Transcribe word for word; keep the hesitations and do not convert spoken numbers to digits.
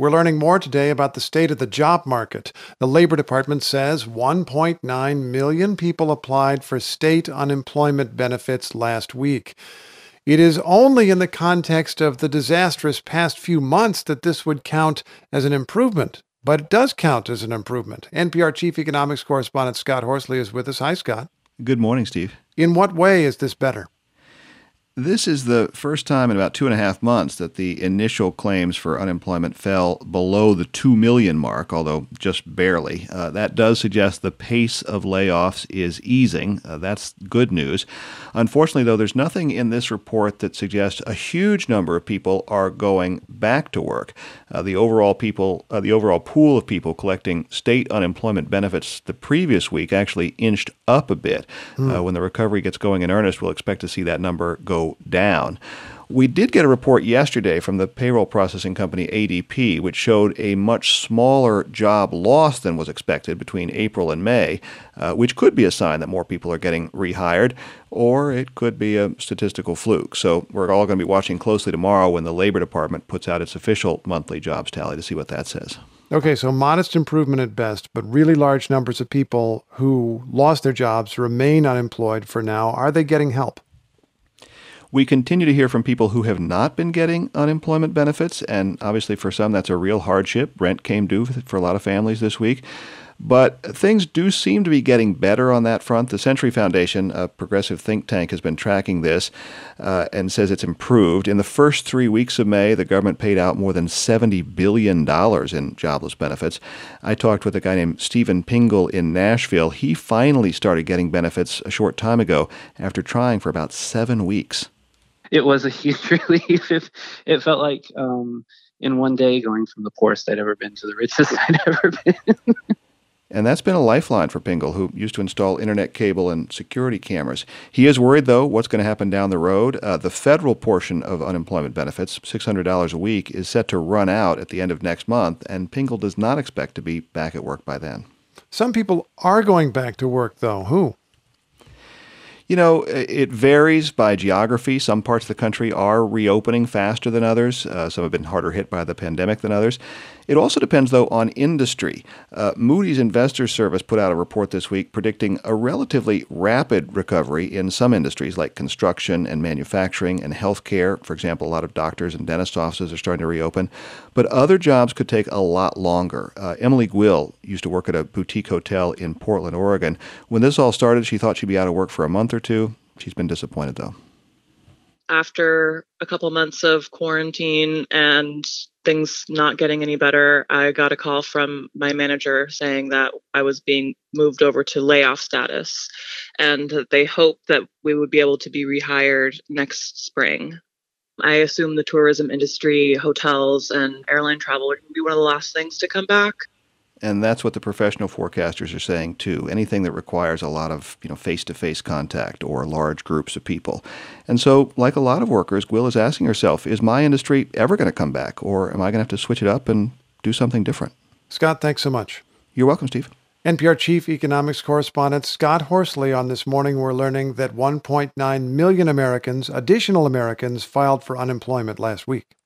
We're learning more today about the state of the job market. The Labor Department says one point nine million people applied for state unemployment benefits last week. It is only in the context of the disastrous past few months that this would count as an improvement. But it does count as an improvement. N P R Chief Economics Correspondent Scott Horsley is with us. Hi, Scott. Good morning, Steve. In what way is this better? This is the first time in about two and a half months that the initial claims for unemployment fell below the two million mark, although just barely. Uh, that does suggest the pace of layoffs is easing. Uh, that's good news. Unfortunately, though, there's nothing in this report that suggests a huge number of people are going back to work. Uh, the overall people, uh, the overall pool of people collecting state unemployment benefits the previous week actually inched up a bit. Mm. Uh, when the recovery gets going in earnest, we'll expect to see that number go down. We did get a report yesterday from the payroll processing company A D P, which showed a much smaller job loss than was expected between April and May, uh, which could be a sign that more people are getting rehired, or it could be a statistical fluke. So we're all going to be watching closely tomorrow when the Labor Department puts out its official monthly jobs tally to see what that says. Okay, so modest improvement at best, but really large numbers of people who lost their jobs remain unemployed for now. Are they getting help? We continue to hear from people who have not been getting unemployment benefits, and obviously for some that's a real hardship. Rent came due for a lot of families this week. But things do seem to be getting better on that front. The Century Foundation, a progressive think tank, has been tracking this uh, and says it's improved. In the first three weeks of May, the government paid out more than seventy billion dollars in jobless benefits. I talked with a guy named Stephen Pingle in Nashville. He finally started getting benefits a short time ago after trying for about seven weeks. It was a huge relief. It, it felt like um, in one day going from the poorest I'd ever been to the richest I'd ever been. And that's been a lifeline for Pingle, who used to install internet cable and security cameras. He is worried, though, what's going to happen down the road. Uh, the federal portion of unemployment benefits, six hundred dollars a week, is set to run out at the end of next month, and Pingle does not expect to be back at work by then. Some people are going back to work, though. Who? You know, it varies by geography. Some parts of the country are reopening faster than others. Uh, some have been harder hit by the pandemic than others. It also depends, though, on industry. Uh, Moody's Investors Service put out a report this week predicting a relatively rapid recovery in some industries like construction and manufacturing and healthcare. For example, a lot of doctors and dentist offices are starting to reopen. But other jobs could take a lot longer. Uh, Emily Gwill used to work at a boutique hotel in Portland, Oregon. When this all started, she thought she'd be out of work for a month or two. She's been disappointed, though. After a couple months of quarantine and things not getting any better, I got a call from my manager saying that I was being moved over to layoff status and that they hoped that we would be able to be rehired next spring. I assume the tourism industry, hotels, and airline travel are going to be one of the last things to come back. And that's what the professional forecasters are saying, too. Anything that requires a lot of, you know, face-to-face contact or large groups of people. And so, like a lot of workers, Gwill is asking herself, is my industry ever going to come back? Or am I going to have to switch it up and do something different? Scott, thanks so much. You're welcome, Steve. N P R Chief Economics Correspondent Scott Horsley. On This Morning, we're learning that one point nine million Americans, additional Americans, filed for unemployment last week.